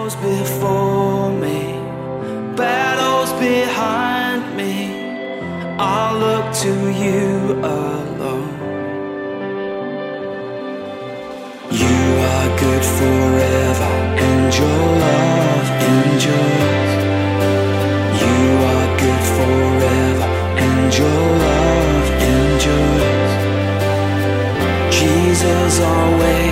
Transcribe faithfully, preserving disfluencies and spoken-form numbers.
Trials before me, battles behind me, I'll look to you alone. You are good forever, and your love endures. You are good forever, and your love endures. Jesus always